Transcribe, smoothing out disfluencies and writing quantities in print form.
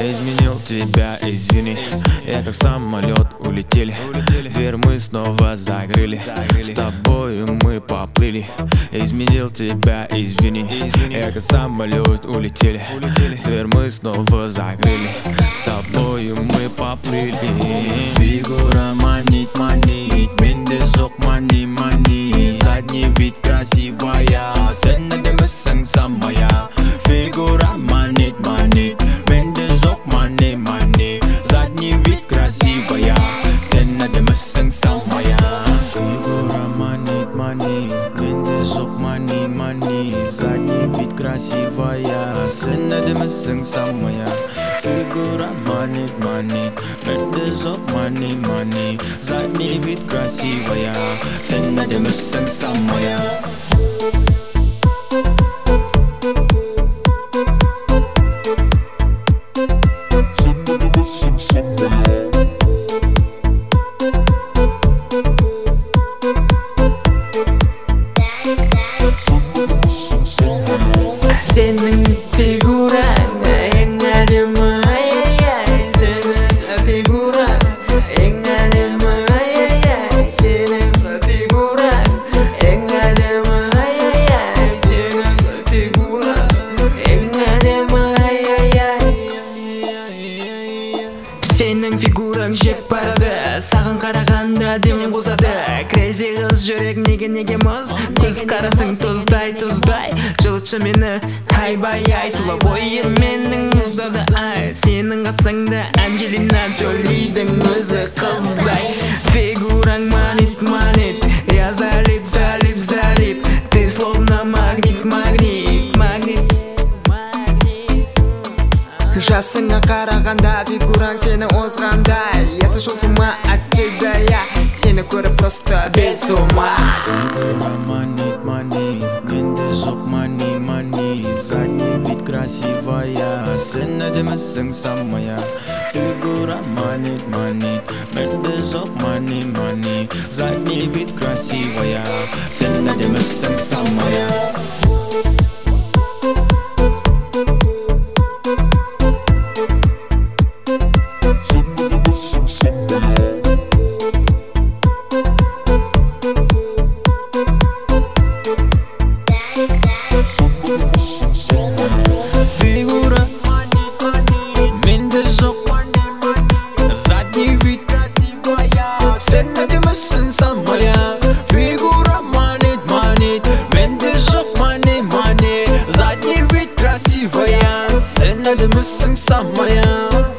Изменил тебя, извини. Я как самолет улетели. Дверь мы снова закрыли. С тобою мы поплыли. Изменил тебя, извини. Я как самолет улетели. Дверь мы снова закрыли. С тобою мы поплыли. Фигура манит, менде жоқ мани. Задний вид красивая, сен әдемісің самая. Фигура манит, менде жоқ мани. Задний вид красивая, сен әдемісің самая. Фигура манит, менде жоқ мани. Задний вид красивая, сен әдемісің самая. Фигура манит, менде жоқ мани. Задний вид красивая, сен әдемісің самая. Senin figuran en әдемі, senin figuran en әдемі, senin figuran en әдемі, senin figuran en әдемі. Senin figuran жек барады, саған қарағанда демім қозады. Crazy қыз жүрек неге мұз, көз қарасың тұздай. Жылытшы мені айбай тула бойым менің мұздады ай. Сенің қасыңда Анджелина Джолидің өзі қыздай. Фигураң манит, я залип. Ты словно магнит. Жасыңа қарағанда фигураң сені озғандай. Если шел с ума от тебя я, сені көріп просто без ума. Фигура манит, менде жоқ мани. Задний вид красивая, сен әдемісің самая. Фигура манит, менде жоқ мани. Задний вид красивая, сен әдемісің самая. Фигура менде жоқ задний вид красивая, сен әдемісің самая. Фигура манит, менде жоқ мани. Задний вид красивая, сен әдемісің самая.